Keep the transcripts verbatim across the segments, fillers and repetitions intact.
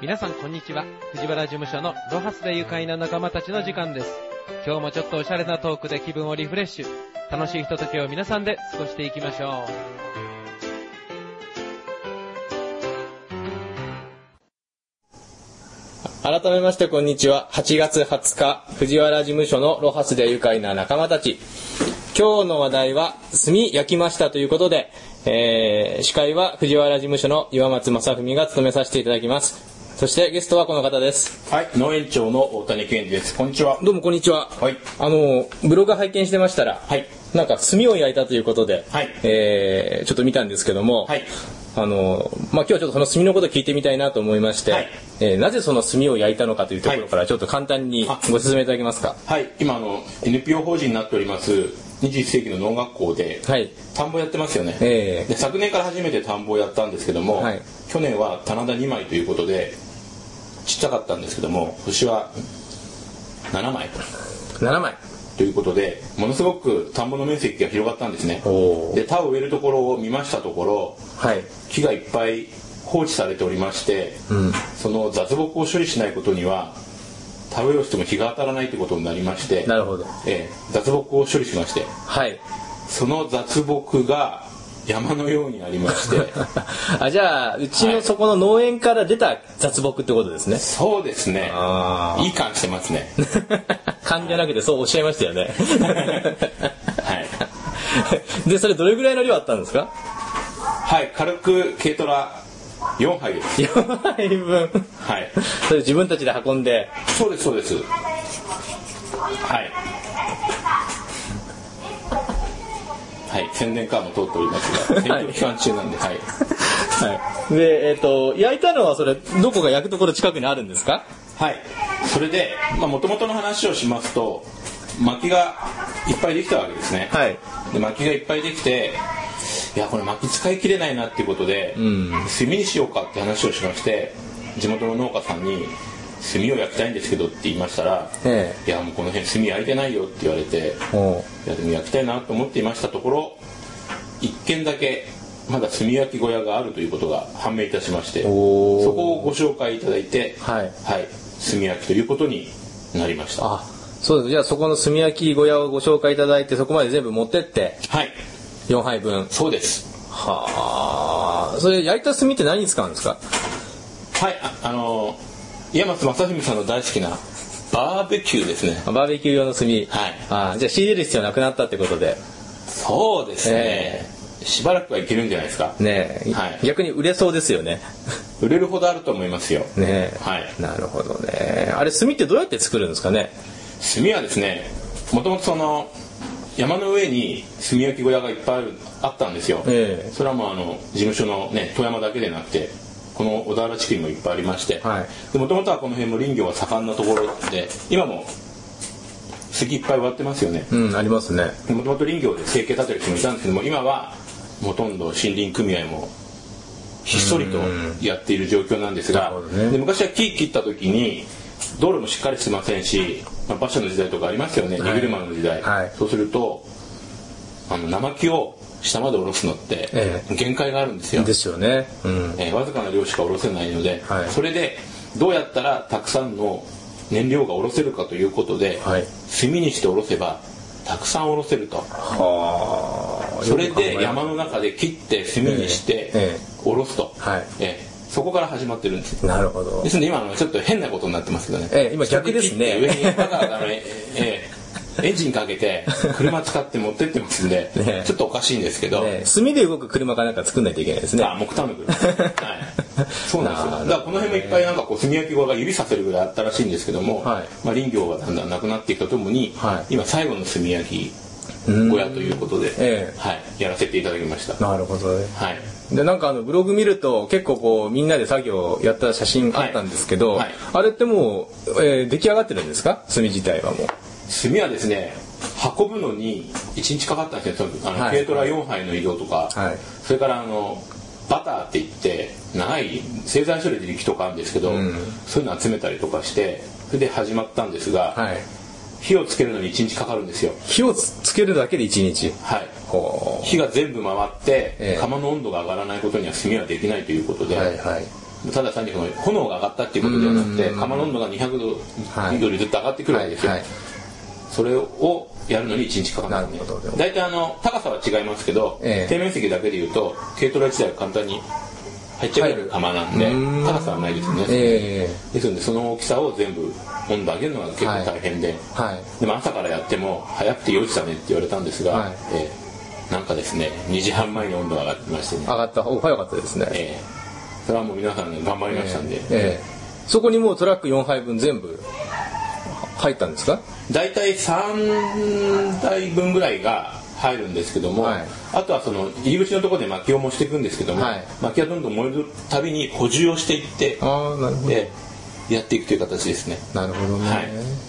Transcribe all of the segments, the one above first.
皆さんこんにちは。藤原事務所のロハスで愉快な仲間たちの時間です。今日もちょっとおしゃれなトークで気分をリフレッシュ、楽しいひとときを皆さんで過ごしていきましょう。 改めましてこんにちは。はちがつはつか、藤原事務所のロハスで愉快な仲間たち。今日の話題は炭焼きましたということで、えー、司会は藤原事務所の岩松正文が務めさせていただきます。そしてゲストはこの方です。 はい、農園長の大谷健二です。こんにちは。 どうもこんにちは。 はい。 あのブログ拝見してましたら、 はい。 なんか炭を焼いたということで、 はい。 えー、ちょっと見たんですけども、はい。あのまあ、今日はちょっとその炭のことを聞いてみたいなと思いまして、はい。えー、なぜその炭を焼いたのかというところからちょっと簡単にご説明いただけますか。 はい。今あの エヌピーオー 法人になっておりますにじゅういっせいきの農学校で、はい、田んぼやってますよね。えー、で昨年から初めて田んぼをやったんですけども、はい、去年は棚田にまいということでちっちゃかったんですけども、今年はななまいななまいということで、ものすごく田んぼの面積が広がったんですね。で田を植えるところを見ましたところ、はい、木がいっぱい放置されておりまして、うん、その雑木を処理しないことには田植えをしても日が当たらないということになりまして、 なるほど、 えー、雑木を処理しまして、はい、その雑木が山のようにありましてあ、じゃあうちのそこの農園から出た雑木ってことですね。 そうですね。いい感じしてますね。 勘じゃなくてそうおっしゃいましたよね。 はい。 でそれどれぐらいの量あったんですか。 はい、軽く軽トラよんはいです。 よんはいぶん。はい。それ自分たちで運んで。 そうですそうです。はい。はい、宣伝カーも通っておりますが、選挙期間中なんで、はい。 はい。で、えっと、焼いたのはそれ、どこか焼くところ近くにあるんですか？ はい。それで、まあ、元々の話をしますと、薪がいっぱいできたわけですね。はい。で、薪がいっぱいできて、いや、これ薪使い切れないなっていうことで、うん、炭にしようかって話をしまして、地元の農家さんに、炭を焼きたいんですけどって言いましたら、ええ、いやもうこの辺炭焼いてないよって言われて、いやでも焼きたいなと思っていましたところ、一軒だけまだ炭焼き小屋があるということが判明いたしまして、そこをご紹介いただいて、はい、はい、炭焼きということになりました。 あ、そうです。じゃあそこの炭焼き小屋をご紹介いただいて、そこまで全部持ってって、はい、よんはいぶん。 そうです。 はあ、それ焼いた炭って何に使うんですか？ はい、あ、あのー岩松正文さんの大好きなバーベキューですね。 バーベキュー用の炭。はい。あ、じゃあ仕入れる必要なくなったってことで。 そうですね。えー、しばらくはいけるんじゃないですか。 ねえ、はい。逆に売れそうですよね。 売れるほどあると思いますよ。 ねえ。はい。なるほどね。あれ炭ってどうやって作るんですかね。 炭はですね、もともとその山の上に炭焼き小屋がいっぱいあるあったんですよ。えー、それはもうあの事務所のね富山だけでなくて。この小田原地区にもいっぱいありまして、もともとはこの辺も林業が盛んなところで、今も杉いっぱい植わってますよね。 うん、ありますね。 もともと林業で生計立てる人もいたんですけども、今はほとんど森林組合もひっそりとやっている状況なんですが、ね、で昔は木切った時に道路もしっかりしてませんし、まあ、馬車の時代とかありますよね、荷車の時代、はい、そうするとあの生木を下まで下ろすのって限界があるんですよ。 ですよね。うん、 えー、わずかな量しか下ろせないので、はい、それでどうやったらたくさんの燃料が下ろせるかということで、はい、炭にして下ろせばたくさん下ろせると。はあ。それで山の中で切って炭にして下ろすと。はい、えー、そこから始まってるんです。 なるほど。 ですので今のちょっと変なことになってますけどね。 えー、今逆ですね。 上にバカバカのえーエンジンかけて車使って持ってってますんで、ね、ちょっとおかしいんですけど、ね、 炭で動く車かなんか作んないといけないですね。 あ、木炭の車、はい、そうなんですよ。だからこの辺もいっぱいなんかこう炭焼き小屋が指させるぐらいあったらしいんですけども、はい、まあ、林業がだんだんなくなっていくとともに、はい、今最後の炭焼き小屋ということで、えーはい、やらせていただきました。 なるほどね。はい。でなんかあのブログ見ると結構こうみんなで作業やった写真あったんですけど、はいはい、あれってもう、えー、出来上がってるんですか？炭自体はもう。 炭はですね、運ぶのにいちにちかかったんですよ。あの、はい、軽トラよんはいの移動とか、はい、それからあのバターって言って長い製材所でできとかあるんですけど、うん、そういうの集めたりとかしてそれで始まったんですが、はい、火をつけるのにいちにちかかるんですよ。 火をつけるだけでいちにち。 はい。火が全部回って、えー、窯の温度が上がらないことには炭はできないということで、はいはい、 ただ単に炎が上がったっていうことではなくて、窯の温度がにひゃくど、はい、度にずっと上がってくるわけですよ、はいはい、それをやるのにいちにちかかるんで、大体あの高さは違いますけど、えー、底面積だけでいうと軽トラ自体は簡単に入っちゃう窯なんで、高さはないですよね、えー、ですのでその大きさを全部温度上げるのが結構大変で、はいはい、でも朝からやっても早くてよじだねって言われたんですが、はい、えー、なんかですねにじはんまえに温度が上がってましてね、 上がった方が早かったですね、えー、それはもう皆さん、ね、頑張りましたんで、えーえー、そこにもうトラックよんはいぶん全部入ったんですか？ だいたいさんだいぶんぐらいが入るんですけども、はい、あとはその入り口のところで薪を燃していくんですけども、はい、薪がどんどん燃えるたびに補充をしていって、あ、なるほど、でやっていくという形ですね。 なるほどね、はい、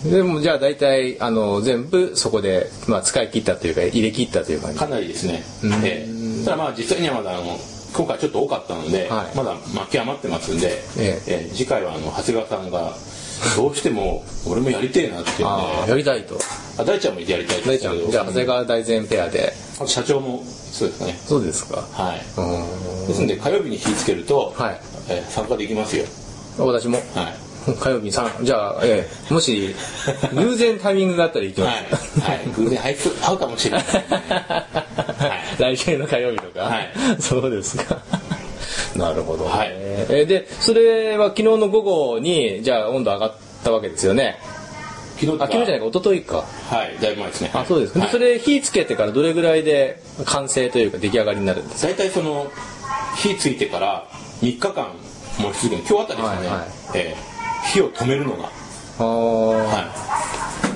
でもじゃあ大体あの全部そこで、まあ、使い切ったというか入れ切ったという感じかなりですね、えー、ただまあ実際にはまだあの今回ちょっと多かったので、はい、まだ薪余ってますんで、えええー、次回はあの長谷川さんがどうしても俺もやりてえなっていうのでやりたいと、 あ、大ちゃんもやりたい大ちゃん、じゃあ長谷川大前ペアで、 あと社長もそうですかね。 そうですか、 はい、ですので火曜日に火つけると、はい、えー、参加できますよ。 私も、はい、火曜日にさん、じゃあ、えー、もし偶然タイミングがあったら行きます、 はいはい、偶然会うかもしれない、 はい、来週の火曜日とか、はい、そうですかなるほど、ね、はい、えー、でそれは昨日の午後にじゃあ温度上がったわけですよね。 昨日、 あ、昨日じゃないか、一昨日か。 はい、だいぶ前ですね。 あ、そうですか、はい、でそれ火つけてからどれぐらいで完成というか出来上がりになるんですか？ 大体その火ついてからみっかかん燃し続ける、今日あたりですかね、はいはい、えー、火を止めるのが、あ、はい、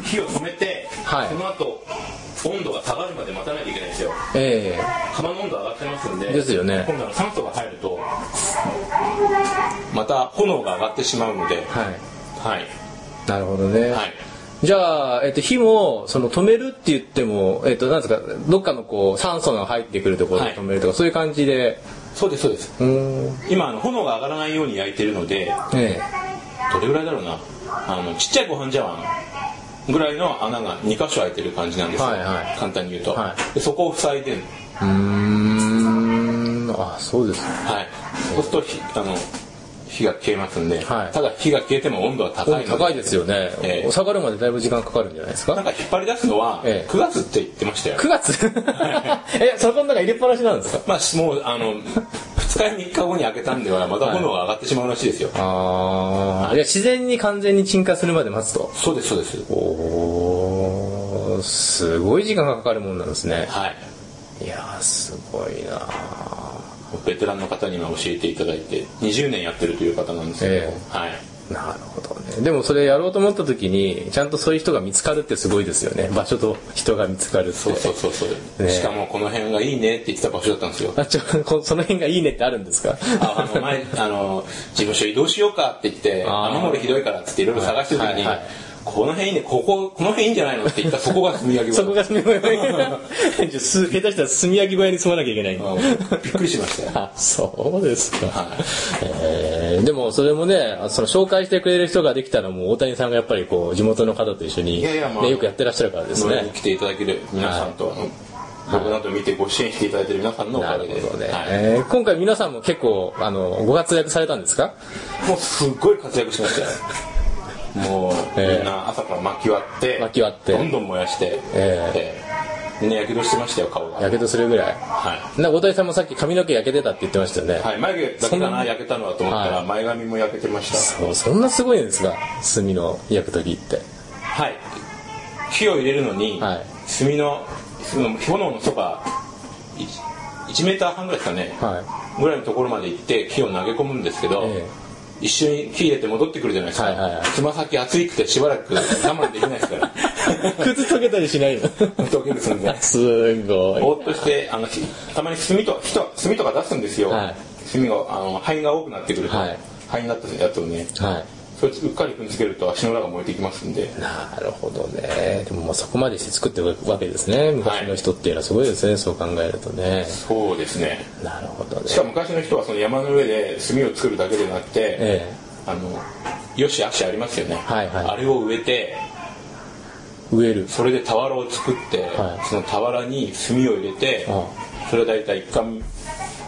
火を止めて、はい、その後温度が下がるまで待たないといけないんですよ。ええー、窯の温度上がってますんで、 ですよね。 今度は酸素が入るとまた炎が上がってしまうので、はい、はい、 なるほどね。はい、じゃあ、えっと、火もその止めるって言っても、えっと、なんですか、どっかのこう酸素が入ってくるところで止めるとか、はい、そういう感じで。 そうですそうです。今あの炎が上がらないように焼いてるので、ええ、どれぐらいだろうな、あのちっちゃいご飯茶碗ぐらいの穴がにかしょ開いてる感じなんですよ、はいはい、簡単に言うと、はい、でそこを塞いでる。うーん、あ、そうですね。 はい、そうするとあの火が消えますんで、はい、ただ火が消えても温度は高いので、 高いですよね、えー、下がるまでだいぶ時間かかるんじゃないですか。 なんか引っ張り出すのはくがつって言ってましたよ。 くがつえ、そこの中入れっぱなしなんですか？ まあもうあのふつかみっかごに開けたんではまた炎が上がってしまうらしいですよ。はい、 ああ、いや自然に完全に鎮火するまで待つと。 そうですそうです。 おー、すごい時間がかかるもんなんですね。はい。いやー、すごいな。 ベテランの方には教えていただいてにじゅうねんやってるという方なんですけど、えー、はい、 なるほどね。でもそれやろうと思った時にちゃんとそういう人が見つかるってすごいですよね。場所と人が見つかるって。 そうそうそうそう、ね、しかもこの辺がいいねって言ってた場所だったんですよ。 あ、ちょ、その辺がいいねってあるんですか？ あ、あの前あの事務所移動しようかって言って雨漏りひどいからって言っていろいろ探してる時に、はいはいはい、この辺いいね、ここ、この辺いいんじゃないのって言ったらそこが炭焼き小屋。 そこが炭焼き小屋。下手したら炭焼き小屋に住まなきゃいけない。 びっくりしましたよ。 あ、そうですか。はい、えー、でもそれもね、その紹介してくれる人ができたらもう大谷さんがやっぱりこう地元の方と一緒に、ね、いやいや、まあ、よくやってらっしゃるからですね。 来ていただける皆さんと、はい、僕など見てご支援していただいている皆さんのおかげで、 なるほどね、はい、えー、今回皆さんも結構あのご活躍されたんですか？ もうすっごい活躍しましたよ。もう、えー、みんな朝から薪割って薪割ってどんどん燃やして、えーえー、みんなやけどしてましたよ、顔が。 やけどするぐらい。はい。な、大谷さんもさっき髪の毛焼けてたって言ってましたよね。 はい、眉毛だけかな焼けたのはと思ったら、はい、前髪も焼けてました。 そう、そんなすごいんですか、炭の焼く時って。 はい。火を入れるのに、はい、炭の炎のそばいちメーターはんぐらいですかね、はい、ぐらいのところまで行って火を投げ込むんですけど、えー一緒に火入れて戻ってくるじゃないですか。はいはいはい、つま先熱くてしばらく我慢できないですから。 靴溶けたりしないの？ 溶ける寸前。 すごい。 ぼーっとしてあのたまに炭と炭とか出すんですよ。はい、炭があの灰が多くなってくると、はい、灰になったやつをね。はい、それうっかり踏んづけると足の裏が燃えていきますんで。 なるほどね。でもまあそこまでして作ってるわけですね。昔の人っていうのはすごいですね、はい、そう考えるとね。 そうですね。 なるほどね。 しかも昔の人はその山の上で炭を作るだけでなくて、ええ、あのよしあしありますよね、はいはい、あれを植えて植える、 それで俵を作って、はい、その俵に炭を入れて、ああ、それはだいたいいっかん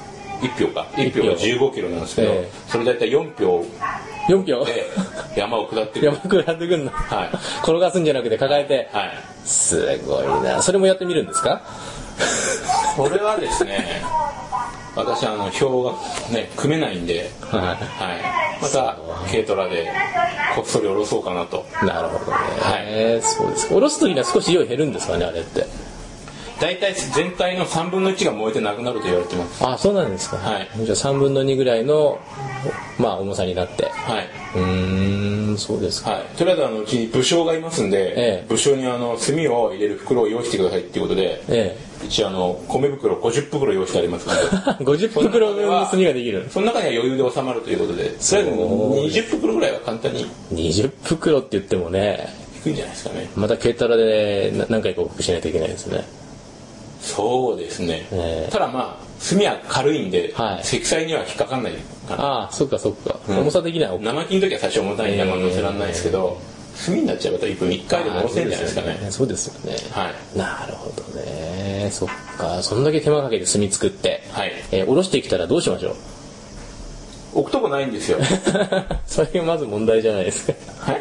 いち票かいち票がじゅうごキロなんですけど、えー、それ大体よん票よん票で山を下ってくる山下ってくるの、はい、転がすんじゃなくて抱えて、はい、すごいな。それもやってみるんですか？ これはですね、私あの票がね組めないんで、はいはい、また軽トラでこっそり下ろそうかなと。 なるほどね、はい、そうです。下ろす時には少し量減るんですかね、あれって。 大体全体のさんぶんのいちが燃えてなくなると言われてます。 あ、そうなんですか。はい、じゃあさんぶんのにぐらいの、まあ、重さになって。はい。うーん、そうですか。 はい。とりあえずあのうちに武将がいますんで、ええ、武将にあの炭を入れる袋を用意してくださいっていうことで、ええ、一応あの米袋ごじゅっ袋用意してありますので、 ごじゅっ袋分の炭ができる。 その中には余裕で収まるということで、とりあえずにじゅっ袋ぐらいは簡単に。 にじゅっ袋って言ってもね、 低いんじゃないですかね。 また軽トラで何回か往復しないといけないですね。 そうですね、えー、ただまあ炭は軽いんで、はい、積載には引っかかんないかな。 ああ、そっかそっか、うん、重さ的には生木の時は最初重たいんで乗せられないですけど、えー、炭になっちゃうといっぷんいっかいでも乗せるんじゃないですかね。 そうですよね、はい、なるほどね。そっか、そんだけ手間かけて炭作って、はい、えー、下ろしてきたらどうしましょう？ 置くとこないんですよ。 それがまず問題じゃないですか。はい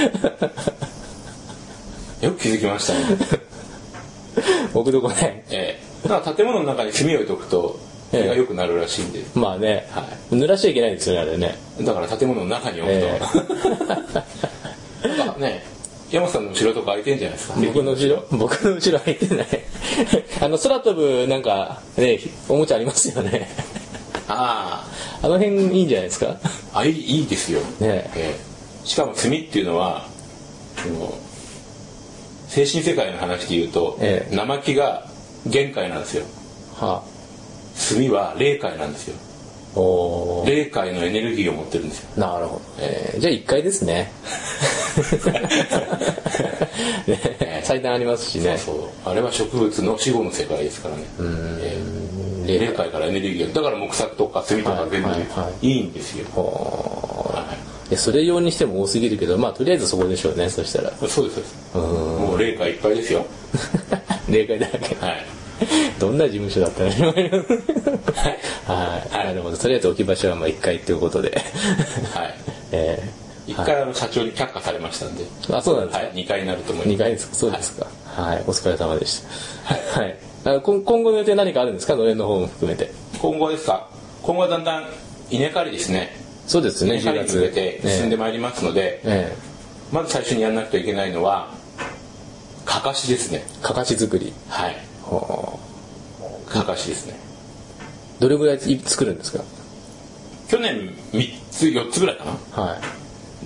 よく気づきましたね。 置くとこね、 ええ、だから建物の中に炭を置いとくと手が良くなるらしいんで、ええ、 まあね、はい、濡らしちゃいけないですよね、あれね。 だから建物の中に置くと、ええ、なんかね、山さんの後ろとか空いてんじゃないですか。 僕の後ろ僕の後ろ空いてない。あの空飛ぶなんかね、おもちゃありますよね。ああ、あの辺いいんじゃないですか。 あ、いい、いいですよ、ね、ええ、しかも炭っていうのは精神世界の話で言うと、ええ、生木が限界なんですよ、はあ、炭は霊界なんですよ。お、霊界のエネルギーを持ってるんですよ。 なるほど、えー、じゃあいっかいですね。ね、祭壇ありますしね。 そうそう、あれは植物の死後の世界ですからね。うーん、えー、霊界からエネルギーが、だから木作とか炭とか全部いいんですよ。はいはいはい、 それ用にしても多すぎるけど、まあとりあえずそこでしょうね。そしたらそうですそうです。うん、もう霊界いっぱいですよ。 霊界だらけ。はい。どんな事務所だったの？はい。はい。なるほど。とりあえず置き場所はまあいっかいということで。はい。 えー、いっかいあの社長に却下されましたんで。 あ、そうなんですか。 はい。にかいになると思います。 にかいですか。そうですか。はい。はい、お疲れ様でした。はい。はい。今後の予定何かあるんですか？のれんの方も含めて。 今後ですか。今後はだんだん稲刈りですね。 そうですね、 じゅうがつに向けて進んでまいりますので、ええ、まず最初にやらなくてはいけないのはかかしですね。 かかし作り。 はい。かかしですね。 どれぐらい作るんですか？ 去年みっつよっつぐらいかな。はい。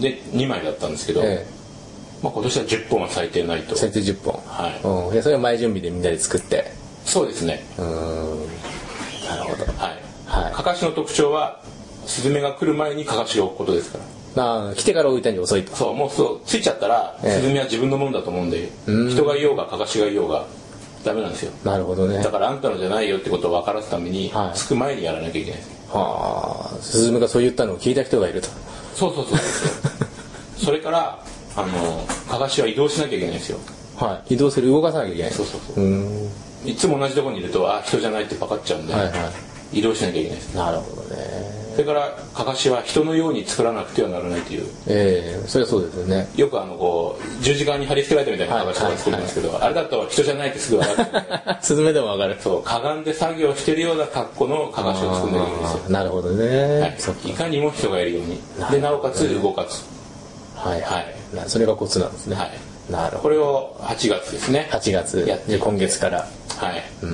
でにまいだったんですけど、ええ、まあ、今年はじゅっぽんは最低ないと。 最低じゅっぽん。はい。うん、それは前準備でみんなで作って。 そうですね。うん。 なるほど。 はい。はい。かかしの特徴はスズメが来る前にかかしを置くことですから。 ああ、来てから置いたに遅いと。 そう、もうそうついちゃったら、ええ、スズメは自分のものだと思うんで、人がいようがかかしがいようがダメなんですよ。 なるほどね。 だからあんたのじゃないよってことを分からすために、はい、つく前にやらなきゃいけないです。 はあ、スズメがそう言ったのを聞いた人がいると。 そうそうそうそう。それからあのかかしは移動しなきゃいけないんですよ。 はい。移動する、動かさなきゃいけない。 そうそうそう。うん、いつも同じところにいると、あ、人じゃないって分かっちゃうんで、はいはい、移動しなきゃいけないです。 なるほどね。 それからかかしは人のように作らなくてはならないという。 ええー、それはそうですよね。 よくあのこう十字架に貼り付けられたみたいなかかしとか作りますけど、はいはいはい、あれだと人じゃないってすぐ分かるんで。 スズメでも分かる。 そう、かがんで作業してるような格好のかかしを作んなきゃいけないんですよ。 なるほどね、 はい、いかにも人がいるようにで、なおかつ動かす。 はいはい。それがコツなんですね。はい。なるほど。 これをはちがつですね。 はちがつやって今月から。 はい。うん、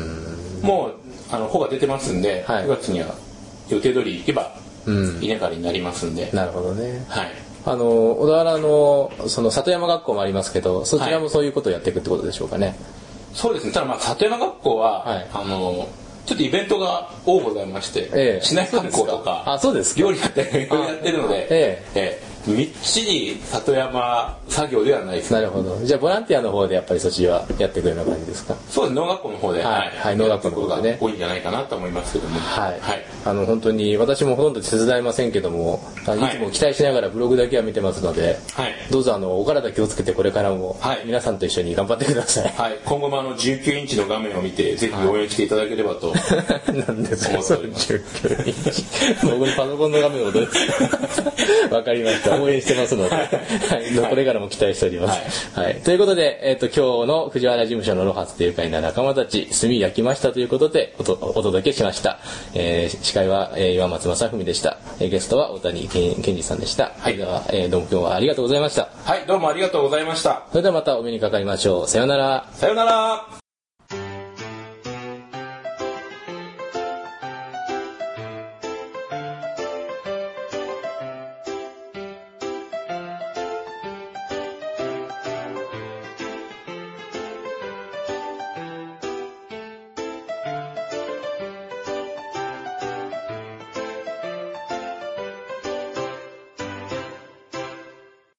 もうあの穂が出てますんで、はい、くがつには予定通り行けば稲刈りになりますんで、 うん、なるほどね。はい。あの小田原のその里山学校もありますけど、そちらもそういうことをやっていくってことでしょうかね。はい、 そうですね。ただまあ里山学校は、はい、あのちょっとイベントが多ございまして、ええ、市内観光とか、 あ、そうですか。 料理やってやってるので、ええええ、 みっちり里山作業ではないです、 ね、なるほど。じゃあボランティアの方でやっぱりそっちはやっていくような感じですか？ そうです、農学校の方で、 はい、はい、農学校の方でね、 多いんじゃないかなと思いますけども、 はい、はい、あの本当に私もほとんど手伝いませんけども、いつも期待しながらブログだけは見てますので、はい、どうぞあのお体気をつけてこれからも皆さんと一緒に頑張ってください。 はい、今後もあのじゅうきゅうインチの画面を見てぜひ応援していただければと、はい、 なんですかそれじゅうきゅうインチ僕にパソコンの画面をどうですわかりました、応援してますので、はいはい、これからも期待しております、はいはい、ということで、えー、と今日の藤原事務所のロハスで愉快な仲間たち炭焼きましたということで お, とお届けしました、えー、司会は、えー、岩松正文でした、えー、ゲストは大谷健二さんでした、はい、では、えー、どうも今日はありがとうございました。 はい、どうもありがとうございました。 それではまたお目にかかりましょう。さようなら。 さようなら。